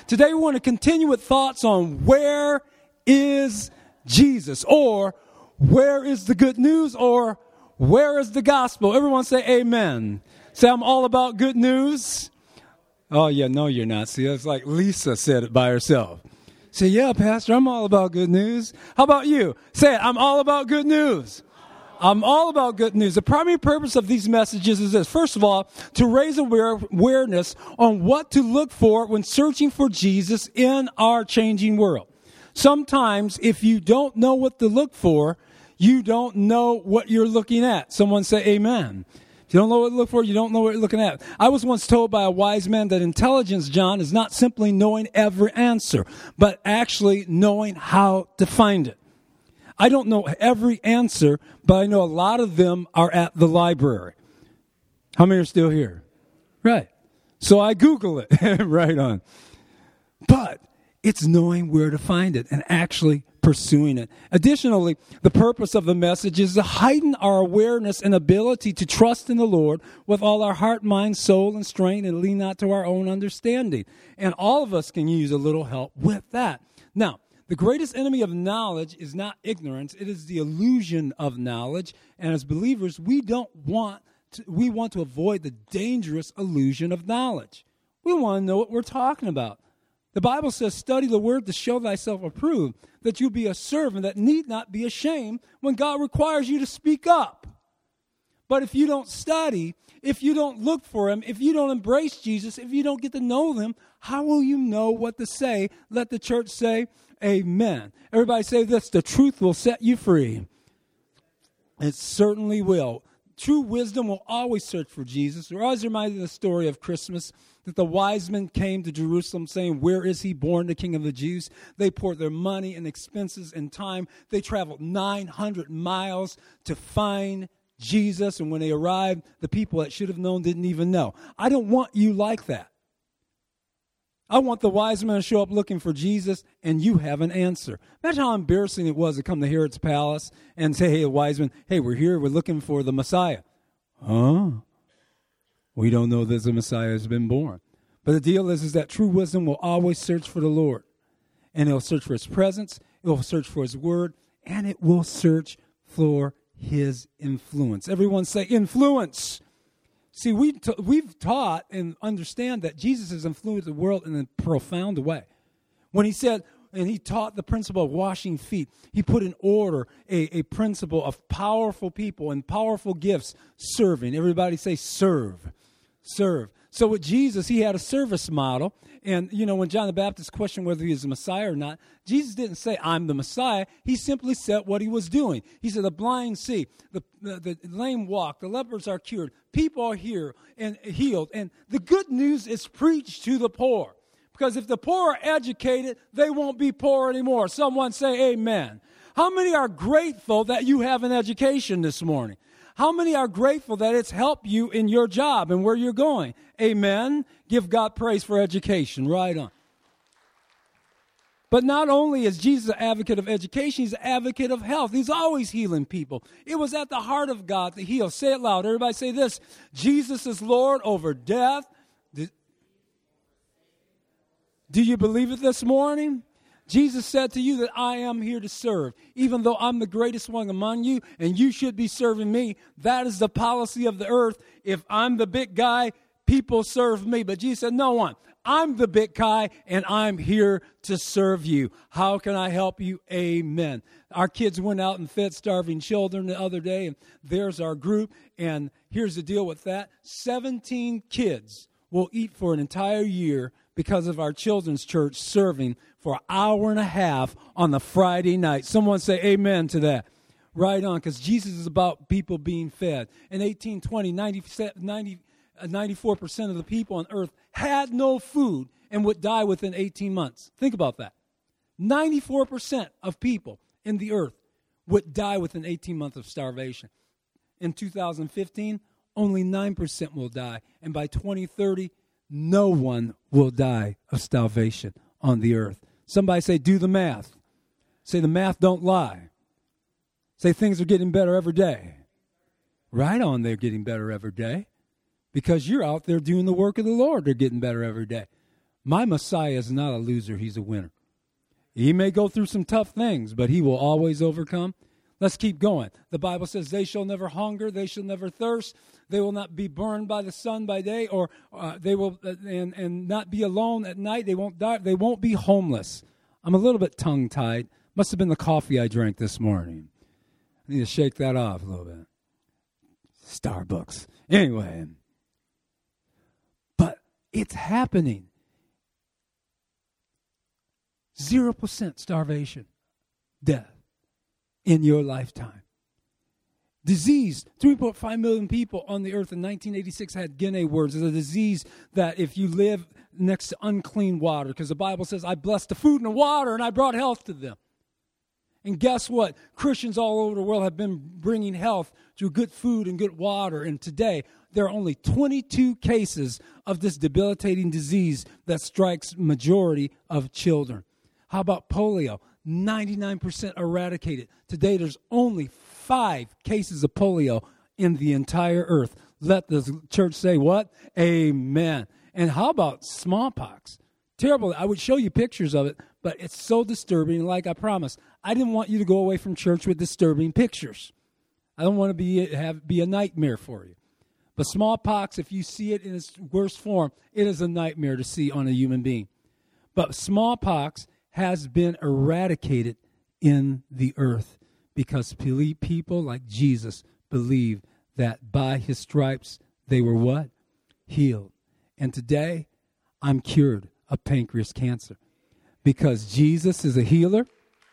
Today we want to continue with thoughts on where is Jesus, or where is the good news, or where is the gospel? Everyone say amen. Say, I'm all about good news. Oh, yeah, no, you're not. See, it's like Lisa said it by herself. Say, yeah, Pastor, I'm all about good news. How about you? Say it, I'm all about good news. I'm all about good news. The primary purpose of these messages is this. First of all, to raise awareness on what to look for when searching for Jesus in our changing world. Sometimes, if you don't know what to look for, you don't know what you're looking at. Someone say amen. If you don't know what to look for, you don't know what you're looking at. I was once told by a wise man that intelligence, John, is not simply knowing every answer, but actually knowing how to find it. I don't know every answer, but I know a lot of them are at the library. How many are still here? Right. So I Google it. Right on. But it's knowing where to find it and actually pursuing it. Additionally, the purpose of the message is to heighten our awareness and ability to trust in the Lord with all our heart, mind, soul, and strength, and lean not to our own understanding. And all of us can use a little help with that. Now, the greatest enemy of knowledge is not ignorance. It is the illusion of knowledge. And as believers, we want to avoid the dangerous illusion of knowledge. We want to know what we're talking about. The Bible says, study the word to show thyself approved, that you be a servant that need not be ashamed when God requires you to speak up. But if you don't study, if you don't look for him, if you don't embrace Jesus, if you don't get to know him, how will you know what to say? Let the church say, amen. Everybody say this, the truth will set you free. It certainly will. True wisdom will always search for Jesus. We're always reminded of the story of Christmas, that the wise men came to Jerusalem saying, where is he born, the King of the Jews? They poured their money and expenses and time. They traveled 900 miles to find Jesus. And when they arrived, the people that should have known didn't even know. I don't want you like that. I want the wise men to show up looking for Jesus, and you have an answer. Imagine how embarrassing it was to come to Herod's palace and say, hey, wise men, hey, we're here, we're looking for the Messiah. Huh? We don't know that the Messiah has been born. But the deal is that true wisdom will always search for the Lord. And it will search for his presence, it will search for his word, and it will search for his influence. Everyone say influence. See, we've taught and understand that Jesus has influenced the world in a profound way. When he said, and he taught the principle of washing feet, he put in order a principle of powerful people and powerful gifts serving. Everybody say serve. Serve. So with Jesus, he had a service model. And, when John the Baptist questioned whether he was the Messiah or not, Jesus didn't say, I'm the Messiah. He simply said what he was doing. He said, the blind see, the lame walk, the lepers are cured, people are here and healed. And the good news is preached to the poor. Because if the poor are educated, they won't be poor anymore. Someone say amen. How many are grateful that you have an education this morning? How many are grateful that it's helped you in your job and where you're going? Amen. Give God praise for education. Right on. But not only is Jesus an advocate of education, he's an advocate of health. He's always healing people. It was at the heart of God to heal. Say it loud. Everybody say this. Jesus is Lord over death. Do you believe it this morning? Jesus said to you that I am here to serve. Even though I'm the greatest one among you and you should be serving me, that is the policy of the earth. If I'm the big guy, people serve me. But Jesus said, no one. I'm the big guy and I'm here to serve you. How can I help you? Amen. Our kids went out and fed starving children the other day, and there's our group. And here's the deal with that. 17 kids will eat for an entire year because of our children's church serving for an hour and a half on the Friday night. Someone say amen to that. Right on, because Jesus is about people being fed. In 1820, 94% of the people on earth had no food and would die within 18 months. Think about that. 94% of people in the earth would die within 18 months of starvation. In 2015, only 9% will die. And by 2030, no one will die of starvation on the earth. Somebody say, do the math. Say the math don't lie. Say things are getting better every day. Right on, they're getting better every day. Because you're out there doing the work of the Lord, they're getting better every day. My Messiah is not a loser. He's a winner. He may go through some tough things, but he will always overcome. Let's keep going. The Bible says they shall never hunger, they shall never thirst, they will not be burned by the sun by day, or they will and not be alone at night. They won't die. They won't be homeless. I'm a little bit tongue-tied. Must have been the coffee I drank this morning. I need to shake that off a little bit. Starbucks. Anyway. But it's happening. 0% starvation, death in your lifetime. Disease, 3.5 million people on the earth in 1986 had Guinea worms. It's a disease that if you live next to unclean water, because the Bible says, I blessed the food and the water and I brought health to them. And guess what? Christians all over the world have been bringing health through good food and good water. And today, there are only 22 cases of this debilitating disease that strikes majority of children. How about polio? 99% eradicated. Today, there's only 5 cases of polio in the entire earth. Let the church say what? Amen. And how about smallpox? Terrible. I would show you pictures of it, but it's so disturbing. Like I promised, I didn't want you to go away from church with disturbing pictures. I don't want to be a nightmare for you. But smallpox, if you see it in its worst form, it is a nightmare to see on a human being. But smallpox has been eradicated in the earth because people like Jesus believe that by his stripes they were what? Healed. And today, I'm cured of pancreas cancer because Jesus is a healer.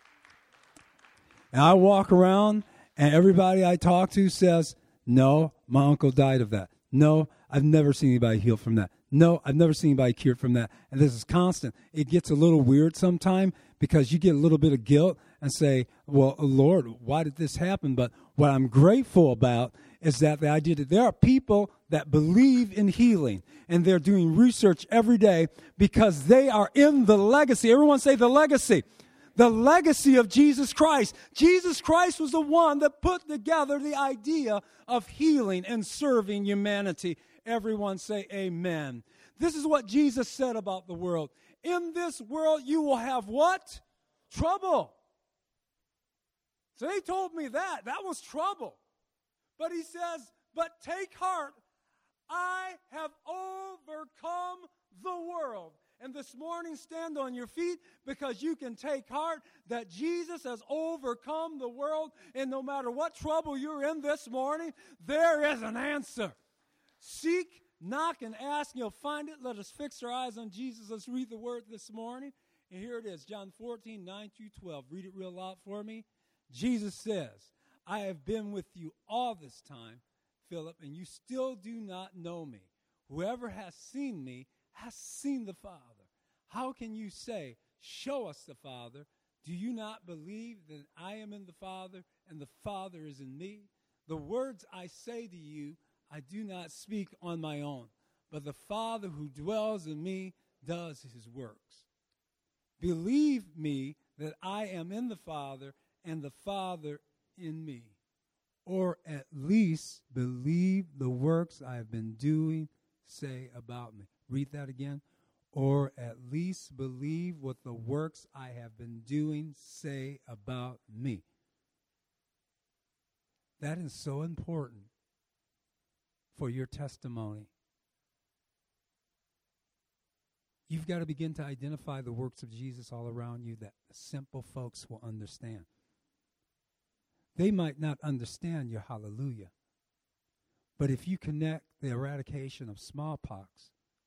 And I walk around and everybody I talk to says, no, my uncle died of that. No, I've never seen anybody healed from that. No, I've never seen anybody cured from that. And this is constant. It gets a little weird sometime because you get a little bit of guilt and say, well, Lord, why did this happen? But what I'm grateful about is that the idea that there are people that believe in healing and they're doing research every day because they are in the legacy. Everyone say the legacy. The legacy of Jesus Christ. Jesus Christ was the one that put together the idea of healing and serving humanity. Everyone say amen. This is what Jesus said about the world. In this world you will have what? Trouble. So he told me that. That was trouble. But he says, but take heart, I have overcome the world. And this morning, stand on your feet because you can take heart that Jesus has overcome the world. And no matter what trouble you're in this morning, there is an answer. Seek, knock, and ask, and you'll find it. Let us fix our eyes on Jesus. Let's read the word this morning. And here it is, John 14, 9 through 12. Read it real loud for me. Jesus says, I have been with you all this time, Philip, and you still do not know me. Whoever has seen me has seen the Father. How can you say, show us the Father? Do you not believe that I am in the Father and the Father is in me? The words I say to you, I do not speak on my own, but the Father who dwells in me does his works. Believe me that I am in the Father and the Father in me. Or at least believe the works I have been doing say about me. Read that again. Or at least believe what the works I have been doing say about me. That is so important for your testimony. You've got to begin to identify the works of Jesus all around you that the simple folks will understand. They might not understand your hallelujah, but if you connect the eradication of smallpox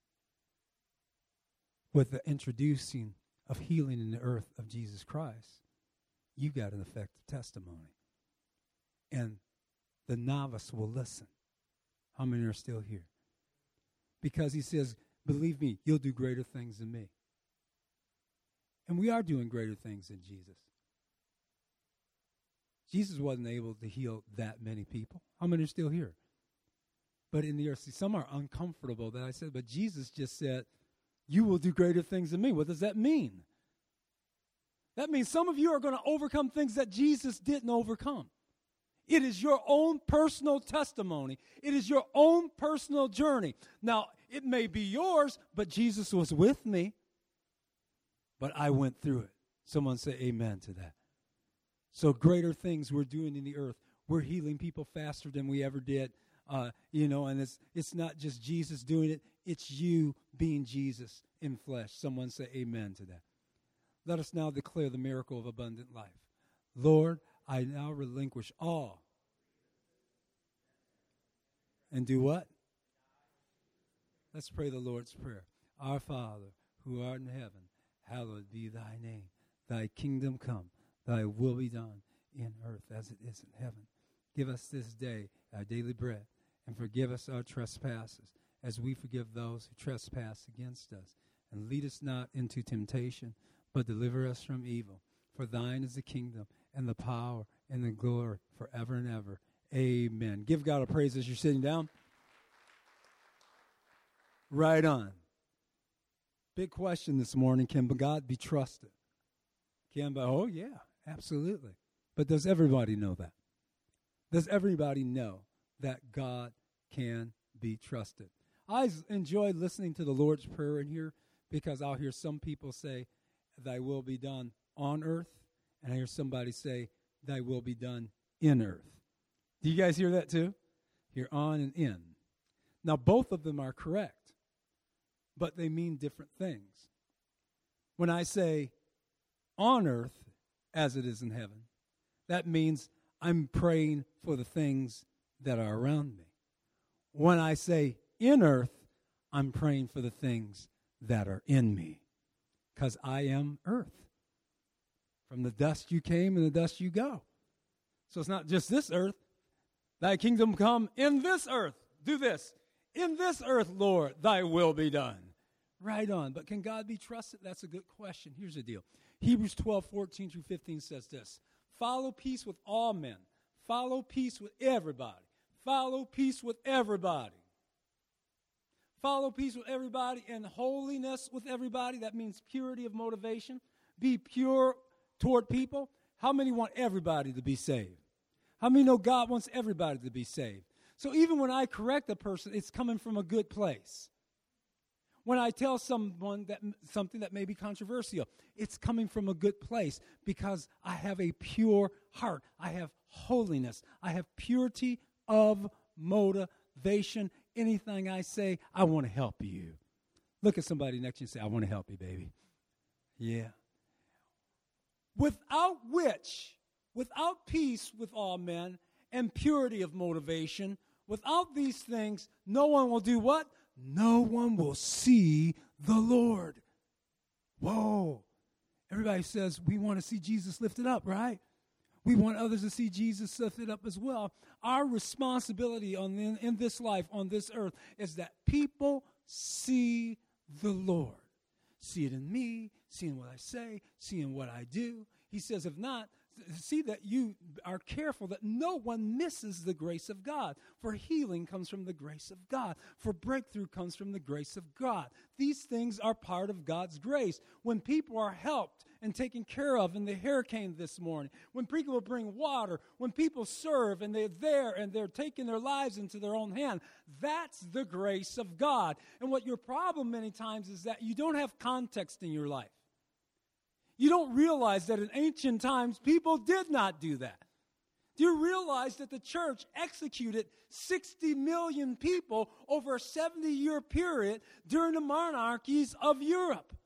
with the introducing of healing in the earth of Jesus Christ, you got an effective testimony. And the novice will listen. How many are still here? Because he says, believe me, you'll do greater things than me. And we are doing greater things than Jesus. Jesus wasn't able to heal that many people. How many are still here? But in the earth, see, some are uncomfortable that I said, but Jesus just said, you will do greater things than me. What does that mean? That means some of you are going to overcome things that Jesus didn't overcome. It is your own personal testimony. It is your own personal journey. Now, It may be yours, but Jesus was with me. But I went through it. Someone say amen to that. So greater things we're doing in the earth. We're healing people faster than we ever did. And it's not just Jesus doing it. It's you being Jesus in flesh. Someone say amen to that. Let us now declare the miracle of abundant life. Lord, I now relinquish all. And do what? Let's pray the Lord's Prayer. Our Father, who art in heaven, hallowed be thy name. Thy kingdom come, thy will be done in earth as it is in heaven. Give us this day our daily bread, and forgive us our trespasses, as we forgive those who trespass against us. And lead us not into temptation, but deliver us from evil. For thine is the kingdom, and the power, and the glory, forever and ever. Amen. Give God a praise as you're sitting down. Right on. Big question this morning. Can God be trusted? Oh, yeah, absolutely. But does everybody know that? Does everybody know that God can be trusted? I enjoy listening to the Lord's Prayer in here because I'll hear some people say, thy will be done on earth, and I hear somebody say, thy will be done in earth. Do you guys hear that too? Hear on and in. Now, both of them are correct, but they mean different things. When I say on earth as it is in heaven, that means I'm praying for the things that are around me. When I say in earth, I'm praying for the things that are in me, because I am earth. From the dust you came and the dust you go. So it's not just this earth. Thy kingdom come in this earth. Do this. In this earth, Lord, thy will be done. Right on. But can God be trusted? That's a good question. Here's the deal. Hebrews 12:14-15 says this. Follow peace with all men. Follow peace with everybody. Follow peace with everybody. Follow peace with everybody and holiness with everybody. That means purity of motivation. Be pure toward people. How many want everybody to be saved? How many know God wants everybody to be saved? So even when I correct a person, it's coming from a good place. When I tell someone that something that may be controversial, it's coming from a good place because I have a pure heart. I have holiness. I have purity of motivation. Anything I say, I want to help you. Look at somebody next to you and say, I want to help you, baby. Yeah. Without peace with all men and purity of motivation, without these things, no one will do what? No one will see the Lord. Whoa. Everybody says we want to see Jesus lifted up, right? We want others to see Jesus lifted up as well. Our responsibility in this life, on this earth, is that people see the Lord. See it in me, seeing what I say, seeing what I do. He says, if not, see that you are careful that no one misses the grace of God. For healing comes from the grace of God. For breakthrough comes from the grace of God. These things are part of God's grace. When people are helped and taken care of in the hurricane this morning, when people bring water, when people serve and they're there and they're taking their lives into their own hand, that's the grace of God. And what your problem many times is that you don't have context in your life. You don't realize that in ancient times, people did not do that. Do you realize that the church executed 60 million people over a 70-year period during the monarchies of Europe?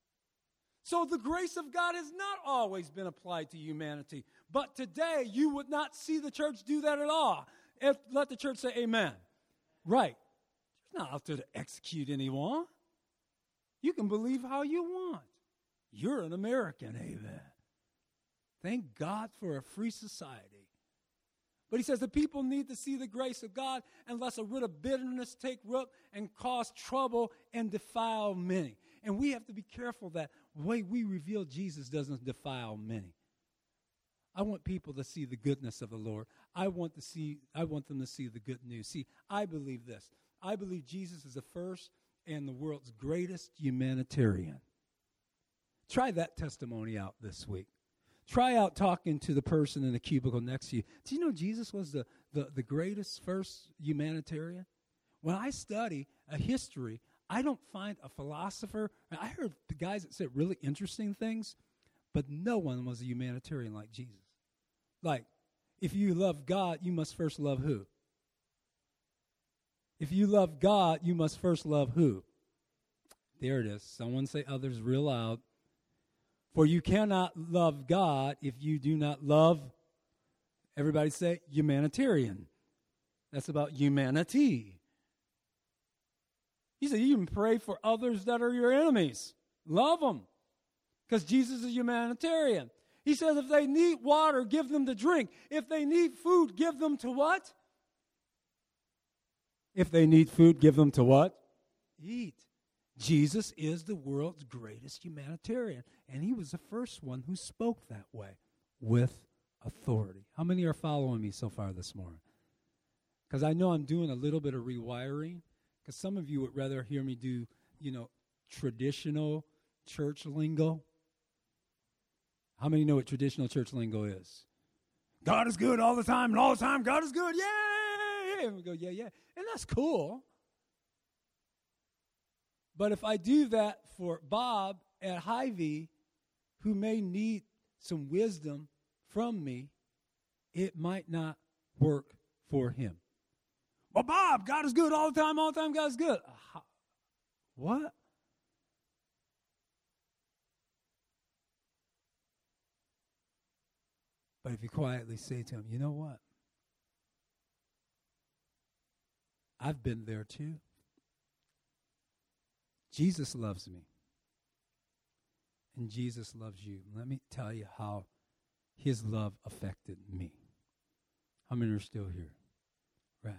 So the grace of God has not always been applied to humanity. But today, you would not see the church do that at all. Let the church say amen. Right. It's not out there to execute anyone. You can believe how you want. You're an American, amen. Thank God for a free society. But he says the people need to see the grace of God unless a root of bitterness take root and cause trouble and defile many. And we have to be careful that the way we reveal Jesus doesn't defile many. I want people to see the goodness of the Lord. I want them to see the good news. See, I believe this. I believe Jesus is the first and the world's greatest humanitarian. Try that testimony out this week. Try out talking to the person in the cubicle next to you. Do you know Jesus was the greatest first humanitarian? When I study a history, I don't find a philosopher. I heard the guys that said really interesting things, but no one was a humanitarian like Jesus. Like, if you love God, you must first love who? If you love God, you must first love who? There it is. Someone say others real loud. For you cannot love God if you do not love, everybody say, humanitarian. That's about humanity. He said, you can pray for others that are your enemies. Love them. Because Jesus is humanitarian. He says if they need water, give them to drink. If they need food, give them to what? If they need food, give them to what? Eat. Jesus is the world's greatest humanitarian. And he was the first one who spoke that way with authority. How many are following me so far this morning? Because I know I'm doing a little bit of rewiring. Because some of you would rather hear me do, traditional church lingo. How many know what traditional church lingo is? God is good all the time, and all the time God is good. Yay! And we go, yeah. And that's cool. But if I do that for Bob at Hy-Vee, who may need some wisdom from me, it might not work for him. Well, Bob, God is good all the time God is good. What? But if you quietly say to him, you know what? I've been there too. Jesus loves me. And Jesus loves you. Let me tell you how his love affected me. How many are still here? Right.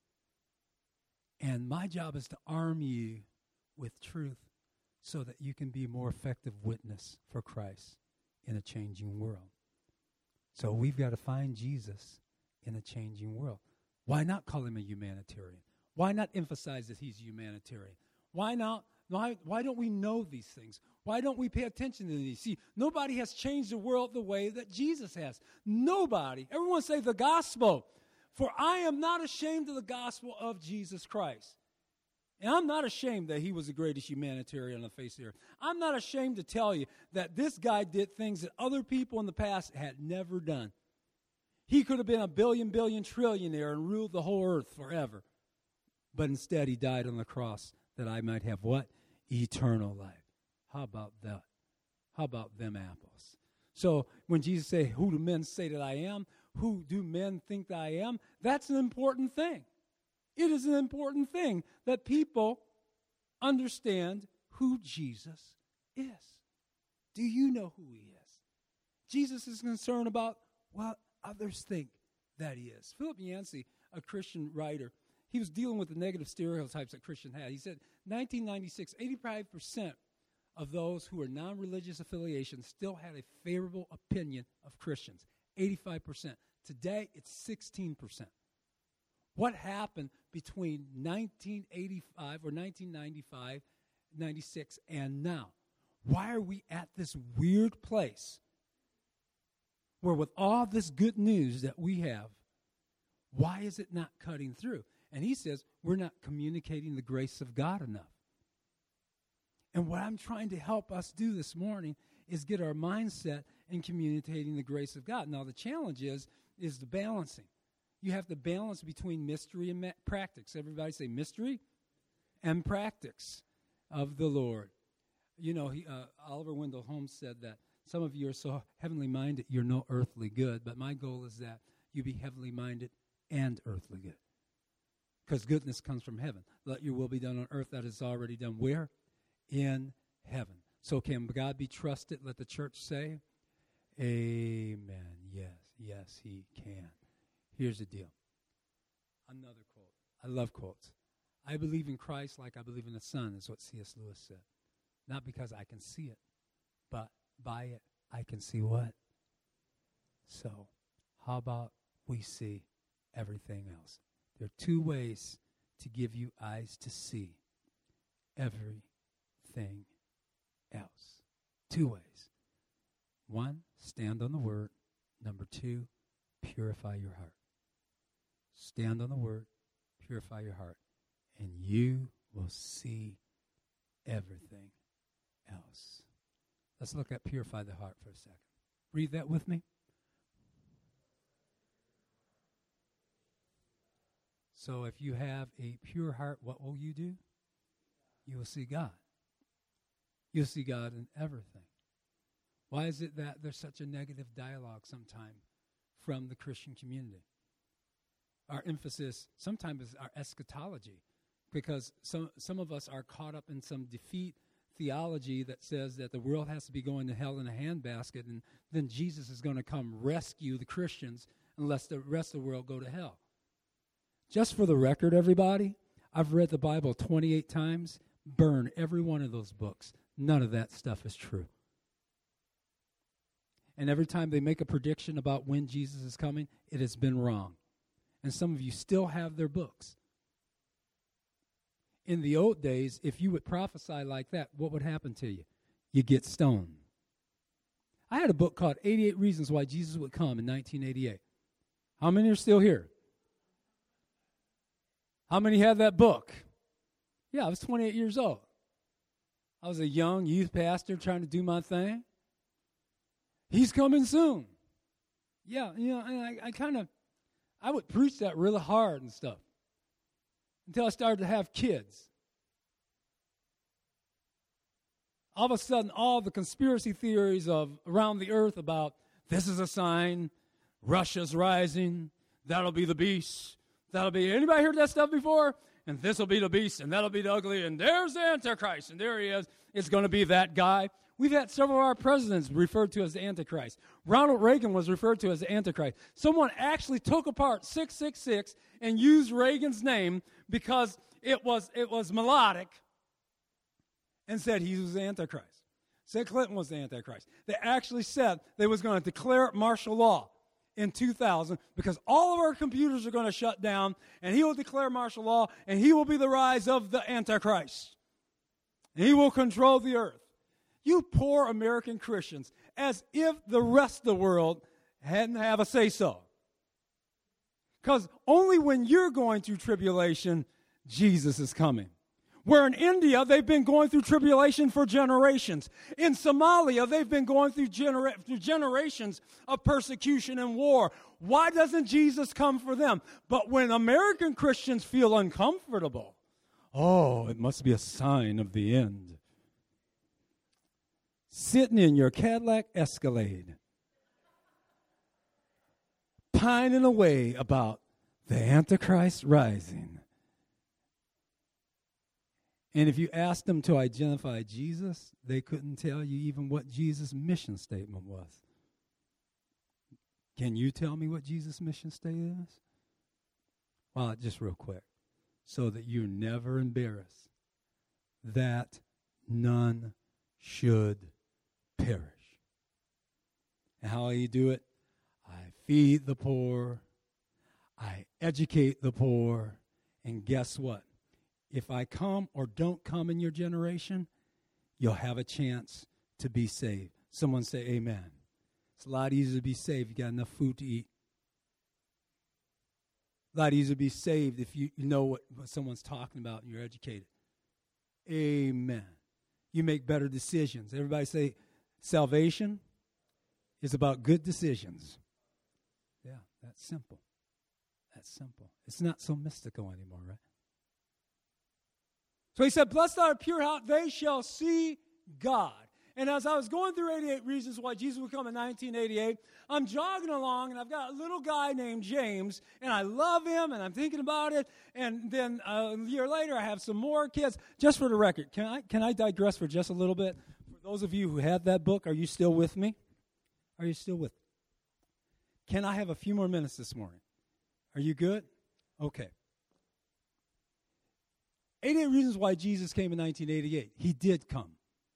And my job is to arm you with truth so that you can be a more effective witness for Christ in a changing world. So we've got to find Jesus in a changing world. Why not call him a humanitarian? Why not emphasize that he's humanitarian? Why not? Why don't we know these things? Why don't we pay attention to these? See, nobody has changed the world the way that Jesus has. Nobody. Everyone say the gospel. For I am not ashamed of the gospel of Jesus Christ. And I'm not ashamed that he was the greatest humanitarian on the face of the earth. I'm not ashamed to tell you that this guy did things that other people in the past had never done. He could have been a billion trillionaire and ruled the whole earth forever. But instead he died on the cross that I might have what? Eternal life. How about that? How about them apples? So when Jesus said, who do men say that I am? Who do men think that I am? That's an important thing. It is an important thing that people understand who Jesus is. Do you know who he is? Jesus is concerned about what others think that he is. Philip Yancey, a Christian writer, he was dealing with the negative stereotypes that Christians had. He said, 1996, 85% of those who were non-religious affiliations still had a favorable opinion of Christians. 85%. Today, it's 16%. What happened between 1985 or 1995, 96, and now? Why are we at this weird place where with all this good news that we have, why is it not cutting through? And he says, we're not communicating the grace of God enough. And what I'm trying to help us do this morning is get our mindset in communicating the grace of God. Now, the challenge is the balancing. You have to balance between mystery and practice. Everybody say mystery and practice of the Lord. You know, Oliver Wendell Holmes said that some of you are so heavenly minded, you're no earthly good. But my goal is that you be heavenly minded and earthly good. Because goodness comes from heaven. Let your will be done on earth that is already done. Where? In heaven. So can God be trusted? Let the church say, amen. Yes, he can. Here's the deal. Another quote. I love quotes. I believe in Christ like I believe in the sun, is what C.S. Lewis said. Not because I can see it, but by it I can see what? So, how about we see everything else? There are two ways to give you eyes to see everything else. Two ways. One, stand on the word. Number two, purify your heart. Stand on the word, purify your heart. and you will see everything else. Let's look at purify the heart for a second. Read that with me. So if you have a pure heart, what will you do? You will see God. You'll see God in everything. Why is it that there's such a negative dialogue sometimes from the Christian community? Our emphasis sometimes is our eschatology, because some of us are caught up in some defeat theology that says that the world has to be going to hell in a handbasket, and then Jesus is going to come rescue the Christians unless the rest of the world go to hell. Just for the record, everybody, I've read the Bible 28 times. Burn every one of those books. None of that stuff is true. And every time they make a prediction about when Jesus is coming, it has been wrong. And some of you still have their books. In the old days, if you would prophesy like that, what would happen to you? You get stoned. I had a book called 88 Reasons Why Jesus Would Come in 1988. How many are still here? How many had that book? Yeah, I was 28 years old. I was a young youth pastor trying to do my thing. He's coming soon. Yeah, and I would preach that really hard and stuff until I started to have kids. All of a sudden, all the conspiracy theories of around the earth about this is a sign, Russia's rising, that'll be the beast, that'll be, anybody heard that stuff before? And this will be the beast, and that'll be the ugly, and there's the Antichrist, and there he is. It's going to be that guy. We've had several of our presidents referred to as the Antichrist. Ronald Reagan was referred to as the Antichrist. Someone actually took apart 666 and used Reagan's name because it was melodic and said he was the Antichrist. Said Clinton was the Antichrist. They actually said they was going to declare martial law in 2000 because all of our computers are going to shut down, and he will declare martial law, and he will be the rise of the Antichrist. And he will control the earth. You poor American Christians, as if the rest of the world hadn't have a say-so. Because only when you're going through tribulation, Jesus is coming. Where in India, they've been going through tribulation for generations. In Somalia, they've been going through generations of persecution and war. Why doesn't Jesus come for them? But when American Christians feel uncomfortable, oh, it must be a sign of the end. Sitting in your Cadillac Escalade, pining away about the Antichrist rising. And if you asked them to identify Jesus, they couldn't tell you even what Jesus' mission statement was. Can you tell me what Jesus' mission statement is? Well, just real quick, so that you're never embarrassed, that none should perish. And how do you do it? I feed the poor, I educate the poor, and guess what? If I come or don't come in your generation, you'll have a chance to be saved. Someone say amen. It's a lot easier to be saved if you got enough food to eat. A lot easier to be saved if you know what someone's talking about and you're educated. Amen. You make better decisions. Everybody say salvation is about good decisions. Yeah, that's simple. That's simple. It's not so mystical anymore, right? So he said, blessed are the pure heart, they shall see God. And as I was going through 88 Reasons Why Jesus Would Come in 1988, I'm jogging along, and I've got a little guy named James, and I love him, and I'm thinking about it. And then a year later, I have some more kids. Just for the record, can I digress for just a little bit? For those of you who had that book, are you still with me? Are you still with me? Can I have a few more minutes this morning? Are you good? Okay. 88 Reasons Why Jesus Came in 1988. He did come.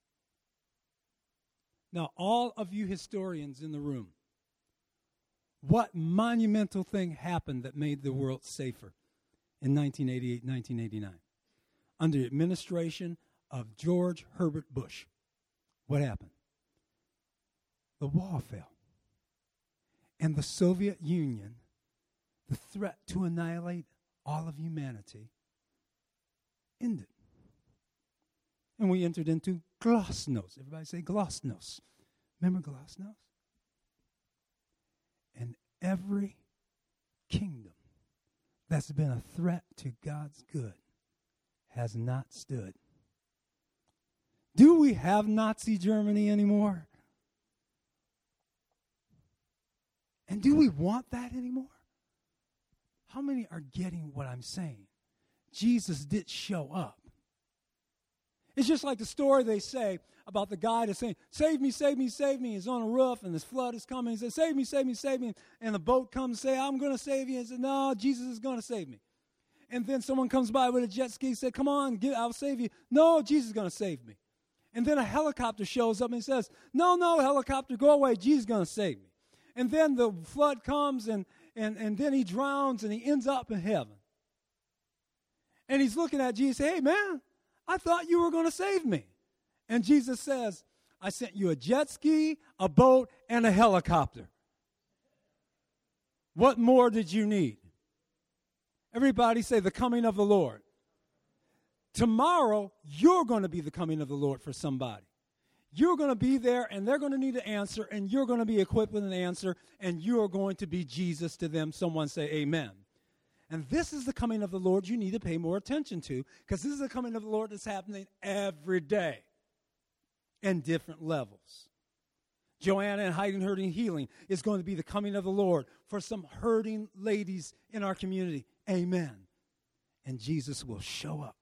Now, all of you historians in the room, what monumental thing happened that made the world safer in 1988, 1989? Under the administration of George Herbert Bush. What happened? The wall fell. And the Soviet Union, the threat to annihilate all of humanity, ended. And we entered into glasnost. Everybody say glasnost. Remember glasnost? And every kingdom that's been a threat to God's good has not stood. Do we have Nazi Germany anymore? And do we want that anymore? How many are getting what I'm saying? Jesus did show up. It's just like the story they say about the guy that's saying, save me, save me, save me. He's on a roof and this flood is coming. He says, save me, save me, save me. And the boat comes and says, I'm going to save you. And he says, no, Jesus is going to save me. And then someone comes by with a jet ski and says, come on, I'll save you. No, Jesus is going to save me. And then a helicopter shows up and he says, no, helicopter, go away. Jesus is going to save me. And then the flood comes and then he drowns and he ends up in heaven. And he's looking at Jesus and says, hey, man, I thought you were going to save me. And Jesus says, I sent you a jet ski, a boat, and a helicopter. What more did you need? Everybody say the coming of the Lord. Tomorrow, you're going to be the coming of the Lord for somebody. You're going to be there, and they're going to need an answer, and you're going to be equipped with an answer, and you're going to be Jesus to them. Someone say amen. And this is the coming of the Lord you need to pay more attention to, because this is the coming of the Lord that's happening every day in different levels. Joanna and Hiding, Hurting, Healing is going to be the coming of the Lord for some hurting ladies in our community. Amen. And Jesus will show up.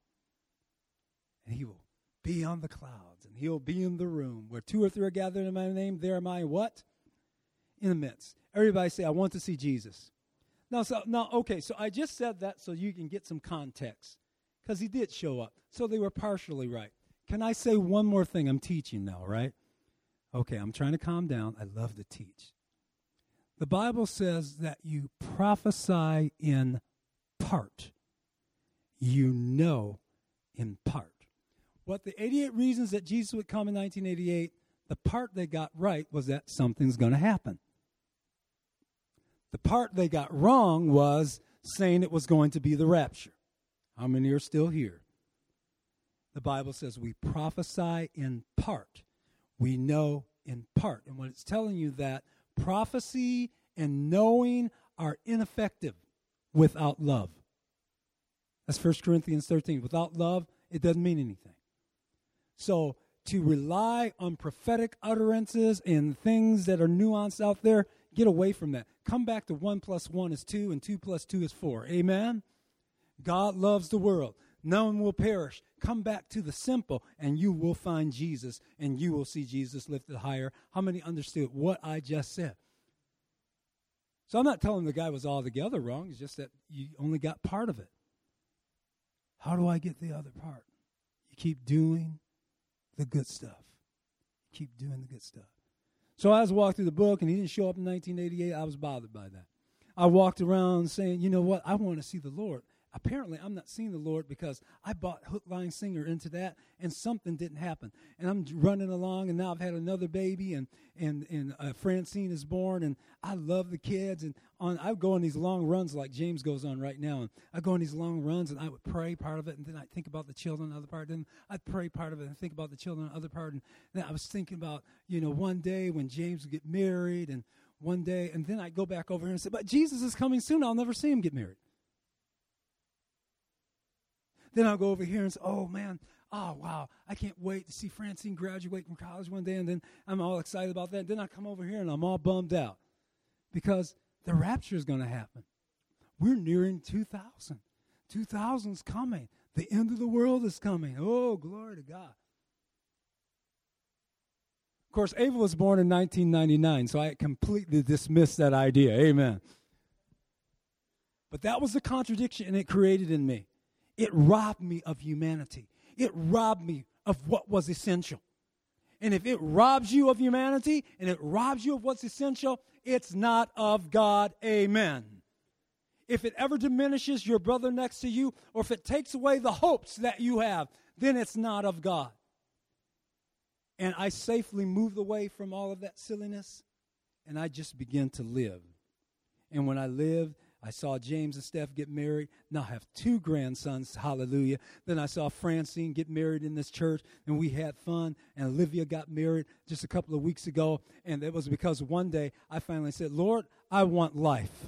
And he will be on the clouds. And he'll be in the room where 2 or 3 are gathered in my name. There am I what? In the midst. Everybody say, I want to see Jesus. Okay, so I just said that so you can get some context. Because he did show up. So they were partially right. Can I say one more thing? I'm teaching now, right? Okay, I'm trying to calm down. I love to teach. The Bible says that you prophesy in part. You know in part. What the 88 reasons that Jesus would come in 1988, the part they got right was that something's going to happen. The part they got wrong was saying it was going to be the rapture. How many are still here? The Bible says we prophesy in part. We know in part. And when it's telling you that prophecy and knowing are ineffective without love. That's 1 Corinthians 13. Without love, it doesn't mean anything. So to rely on prophetic utterances and things that are nuanced out there, get away from that. Come back to 1 + 1 is 2 and 2 + 2 is 4. Amen? God loves the world. No one will perish. Come back to the simple, and you will find Jesus, and you will see Jesus lifted higher. How many understood what I just said? So I'm not telling the guy was altogether wrong. It's just that you only got part of it. How do I get the other part? You keep doing the good stuff. Keep doing the good stuff. So as I walked through the book, and he didn't show up in 1988, I was bothered by that. I walked around saying, you know what, I want to see the Lord. Apparently, I'm not seeing the Lord because I bought hook, line, sinker into that, and something didn't happen. And I'm running along, and now I've had another baby, and Francine is born, and I love the kids. And I go on these long runs like James goes on right now. And I go on these long runs, and I would pray part of it, and then I'd think about the children, the other part. Then I'd pray part of it and think about the children, the other part. And then I was thinking about, one day when James would get married, and one day, and then I'd go back over here and say, but Jesus is coming soon. I'll never see him get married. Then I'll go over here and say, oh, man, wow, I can't wait to see Francine graduate from college one day, and then I'm all excited about that. Then I come over here, and I'm all bummed out because the rapture is going to happen. We're nearing 2000. 2000's coming. The end of the world is coming. Oh, glory to God. Of course, Ava was born in 1999, so I completely dismissed that idea. Amen. But that was the contradiction it created in me. It robbed me of humanity. It robbed me of what was essential. And if it robs you of humanity and it robs you of what's essential, it's not of God. Amen. If it ever diminishes your brother next to you, or if it takes away the hopes that you have, then it's not of God. And I safely moved away from all of that silliness, and I just began to live. And when I lived, I saw James and Steph get married. Now I have 2 grandsons, hallelujah. Then I saw Francine get married in this church, and we had fun. And Olivia got married just a couple of weeks ago, and it was because one day I finally said, Lord, I want life.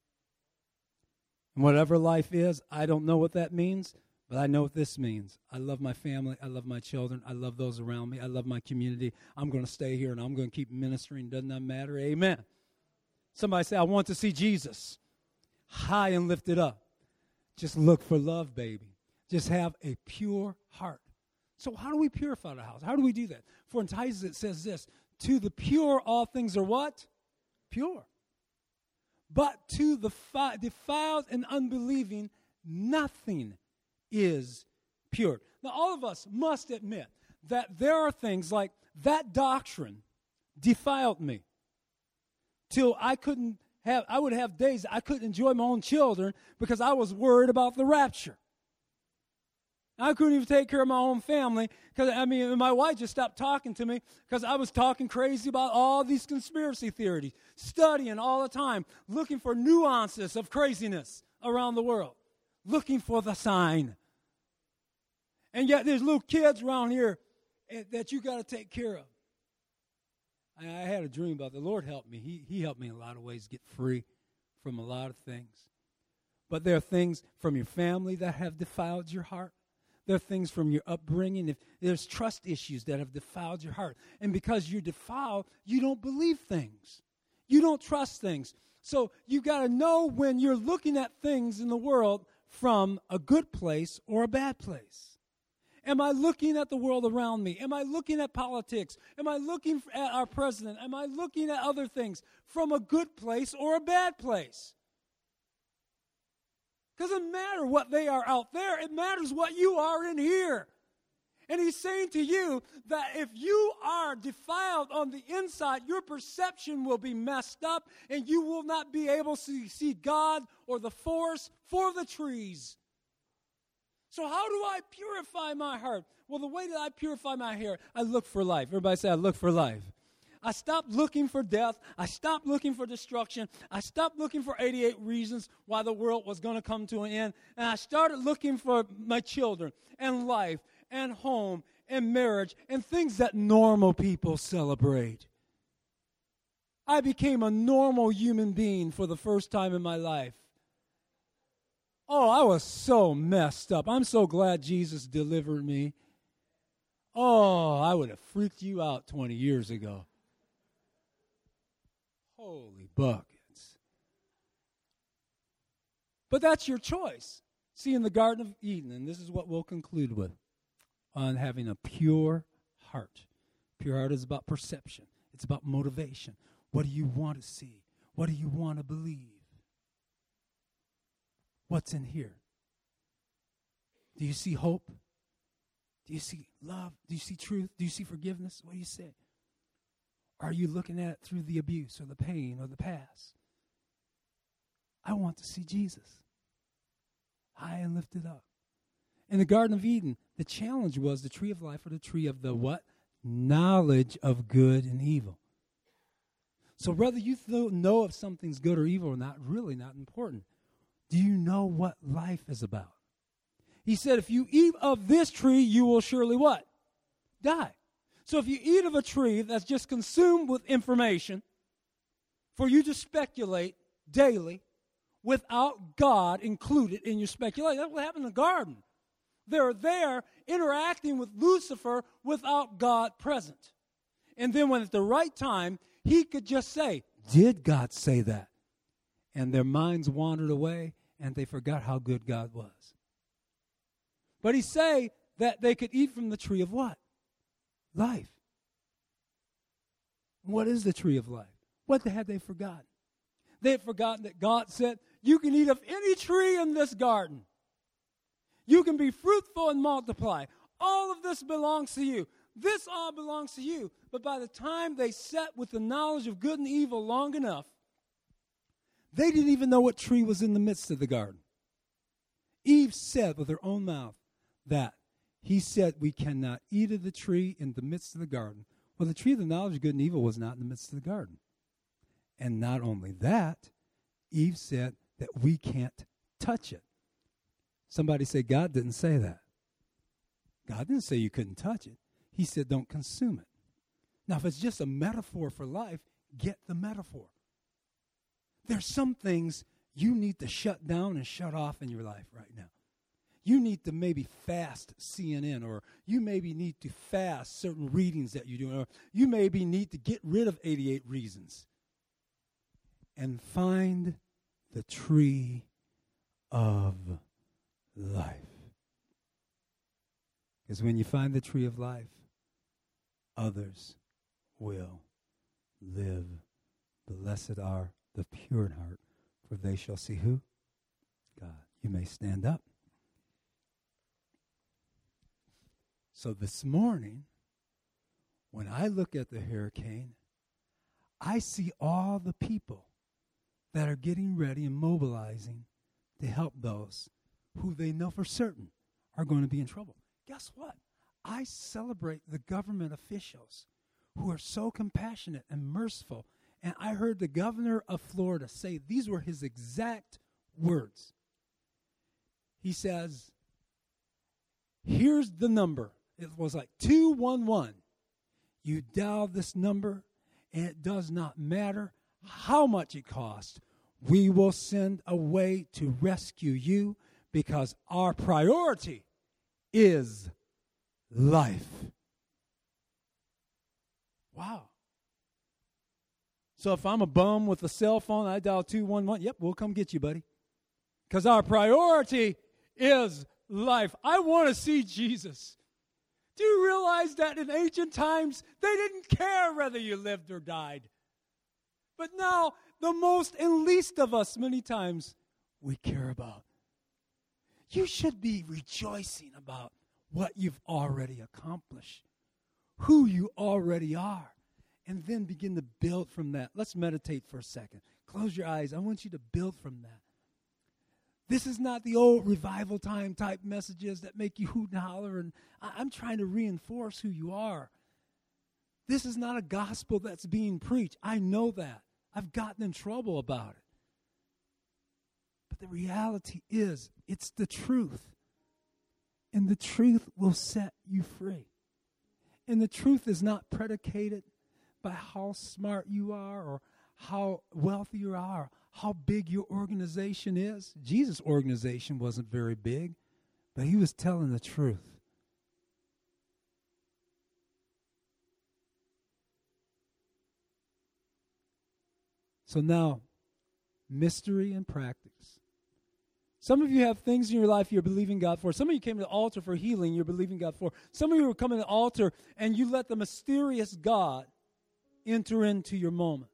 And whatever life is, I don't know what that means, but I know what this means. I love my family. I love my children. I love those around me. I love my community. I'm going to stay here, and I'm going to keep ministering. Doesn't that matter? Amen. Somebody say, I want to see Jesus high and lifted up. Just look for love, baby. Just have a pure heart. So how do we purify the house? How do we do that? For in Titus it says this, to the pure all things are what? Pure. But to the defiled and unbelieving, nothing is pure. Now all of us must admit that there are things like that doctrine defiled me till I would have days I couldn't enjoy my own children because I was worried about the rapture. I couldn't even take care of my own family because, my wife just stopped talking to me because I was talking crazy about all these conspiracy theories, studying all the time, looking for nuances of craziness around the world, looking for the sign. And yet there's little kids around here that you got to take care of. I had a dream about the Lord helped me. He helped me in a lot of ways get free from a lot of things. But there are things from your family that have defiled your heart. There are things from your upbringing. If there's trust issues that have defiled your heart. And because you're defiled, you don't believe things. You don't trust things. So you got to know when you're looking at things in the world from a good place or a bad place. Am I looking at the world around me? Am I looking at politics? Am I looking at our president? Am I looking at other things from a good place or a bad place? It doesn't matter what they are out there. It matters what you are in here. And he's saying to you that if you are defiled on the inside, your perception will be messed up and you will not be able to see God or the forest for the trees. So how do I purify my heart? Well, the way that I purify my heart, I look for life. Everybody say, I look for life. I stopped looking for death. I stopped looking for destruction. I stopped looking for 88 reasons why the world was going to come to an end. And I started looking for my children and life and home and marriage and things that normal people celebrate. I became a normal human being for the first time in my life. Oh, I was so messed up. I'm so glad Jesus delivered me. Oh, I would have freaked you out 20 years ago. Holy buckets. But that's your choice. See, in the Garden of Eden, and this is what we'll conclude with, on having a pure heart. Pure heart is about perception. It's about motivation. What do you want to see? What do you want to believe? What's in here? Do you see hope? Do you see love? Do you see truth? Do you see forgiveness? What do you say? Are you looking at it through the abuse or the pain or the past? I want to see Jesus high and lifted up. In the Garden of Eden, the challenge was the tree of life or the tree of the what? Knowledge of good and evil. So whether you know if something's good or evil or not, really not important. Do you know what life is about? He said, if you eat of this tree, you will surely what? Die. So if you eat of a tree that's just consumed with information for you to speculate daily without God included in your speculation, that's what happened in the garden. They're there interacting with Lucifer without God present. And then when at the right time, he could just say, did God say that? And their minds wandered away, and they forgot how good God was. But he say that they could eat from the tree of what? Life. What is the tree of life? What had they forgotten? They had forgotten that God said, you can eat of any tree in this garden. You can be fruitful and multiply. All of this belongs to you. This all belongs to you. But by the time they sat with the knowledge of good and evil long enough, they didn't even know what tree was in the midst of the garden. Eve said with her own mouth that he said we cannot eat of the tree in the midst of the garden. Well, the tree of the knowledge of good and evil was not in the midst of the garden. And not only that, Eve said that we can't touch it. Somebody say, God didn't say that. God didn't say you couldn't touch it. He said don't consume it. Now, if it's just a metaphor for life, get the metaphor. There's some things you need to shut down and shut off in your life right now. You need to maybe fast CNN, or you maybe need to fast certain readings that you're doing, or you maybe need to get rid of 88 Reasons and find the tree of life. Because when you find the tree of life, others will live. Blessed are the pure in heart, for they shall see who? God. You may stand up. So this morning, when I look at the hurricane, I see all the people that are getting ready and mobilizing to help those who they know for certain are going to be in trouble. Guess what? I celebrate the government officials who are so compassionate and merciful. And I heard the governor of Florida say, these were his exact words. He says, here's the number. It was like 211. You dial this number, and it does not matter how much it costs. We will send a way to rescue you because our priority is life. Wow. So if I'm a bum with a cell phone, I dial 211. Yep, we'll come get you, buddy. Because our priority is life. I want to see Jesus. Do you realize that in ancient times, they didn't care whether you lived or died? But now, the most and least of us, many times, we care about. You should be rejoicing about what you've already accomplished, who you already are, and then begin to build from that. Let's meditate for a second. Close your eyes. I want you to build from that. This is not the old revival time type messages that make you hoot and holler. And I'm trying to reinforce who you are. This is not a gospel that's being preached. I know that. I've gotten in trouble about it. But the reality is, it's the truth. And the truth will set you free. And the truth is not predicated by how smart you are or how wealthy you are, how big your organization is. Jesus' organization wasn't very big, but he was telling the truth. So now, mystery and practice. Some of you have things in your life you're believing God for. Some of you came to the altar for healing you're believing God for. Some of you are coming to the altar and you let the mysterious God enter into your moment.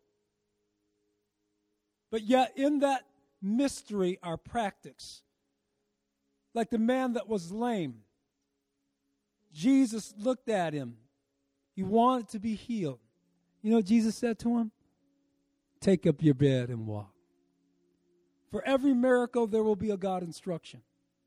But yet in that mystery are practice. Like the man that was lame. Jesus looked at him. He wanted to be healed. You know what Jesus said to him? Take up your bed and walk. For every miracle, there will be a God instruction.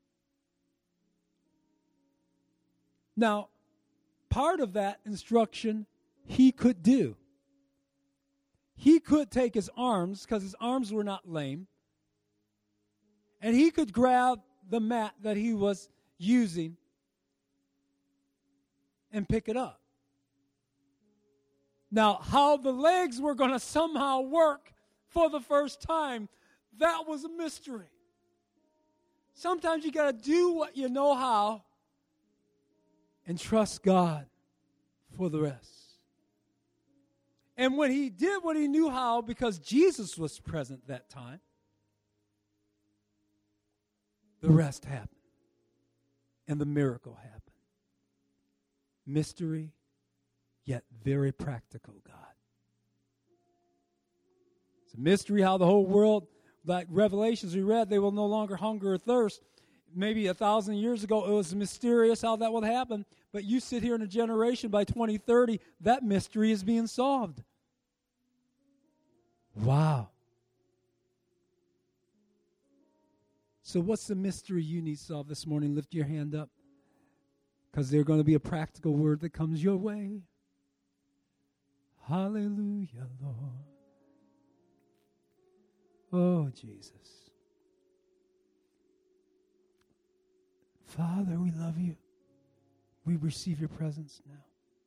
Now, part of that instruction he could do. He could take his arms, because his arms were not lame, and he could grab the mat that he was using and pick it up. Now, how the legs were going to somehow work for the first time, that was a mystery. Sometimes you got to do what you know how and trust God for the rest. And when he did what he knew how, because Jesus was present that time, the rest happened. And the miracle happened. Mystery, yet very practical God. It's a mystery how the whole world, like Revelations we read, they will no longer hunger or thirst. Maybe 1,000 years ago, it was mysterious how that would happen. But you sit here in a generation, by 2030, that mystery is being solved. Wow. So what's the mystery you need solved this morning? Lift your hand up. Because there's going to be a practical word that comes your way. Hallelujah, Lord. Oh, Jesus. Father, we love you. We receive your presence now.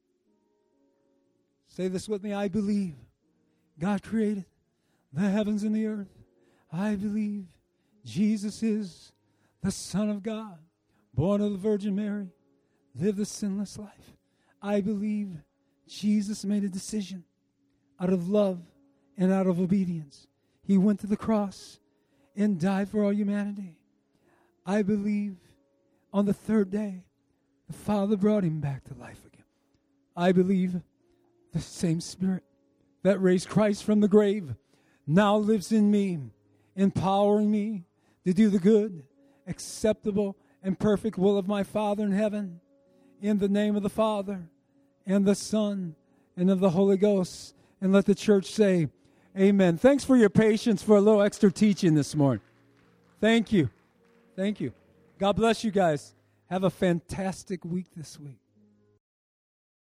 Say this with me. I believe God created the heavens and the earth. I believe Jesus is the Son of God, born of the Virgin Mary, lived a sinless life. I believe Jesus made a decision out of love and out of obedience. He went to the cross and died for all humanity. I believe on the third day, the Father brought him back to life again. I believe the same Spirit that raised Christ from the grave now lives in me, empowering me to do the good, acceptable, and perfect will of my Father in heaven. In the name of the Father, and the Son, and of the Holy Ghost. And let the church say, amen. Thanks for your patience for a little extra teaching this morning. Thank you. Thank you. God bless you guys. Have a fantastic week this week.